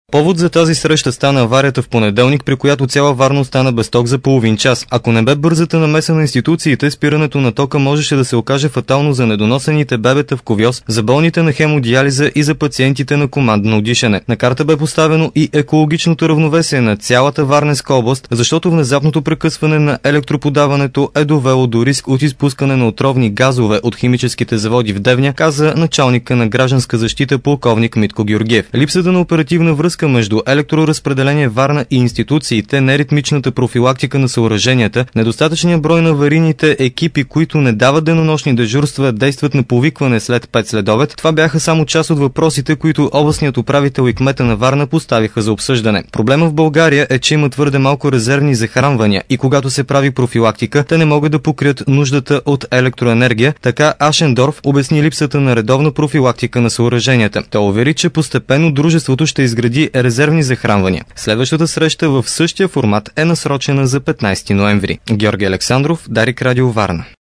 Повод за тази среща стана аварията в понеделник, при която цяла Варна остана без ток за половин час. Ако не бе бързата намеса на институциите, спирането на тока можеше да се окаже фатално за недоносените бебета в ковьоз, за болните на хемодиализа и за пациентите на командно дишане. На карта бе поставено и екологичното равновесие на цялата Варненска област, защото внезапното прекъсване на електроподаването е довело до риск от изпускане на отровни газове от химическите заводи в Девня, каза началника на гражданска защита полковник Митко Георгиев. Липсата на оперативна връзка между електроразпределение Варна и институциите, неритмичната профилактика на съоръженията, недостатъчният брой на аварийните екипи, които не дават денонощни дежурства, действат на повикване след 5 следобед, това бяха само част от въпросите, които областният управител и кмета на Варна поставиха за обсъждане. Проблема в България е, че има твърде малко резервни захранвания и когато се прави профилактика, те не могат да покрият нуждата от електроенергия, така Ашендорф обясни липсата на редовна профилактика на съоръженията. Той увери, че постепенно дружеството ще изгради резервни захранвания. Следващата среща в същия формат е насрочена за 15 ноември. Георги Александров, Дарик Радио Варна.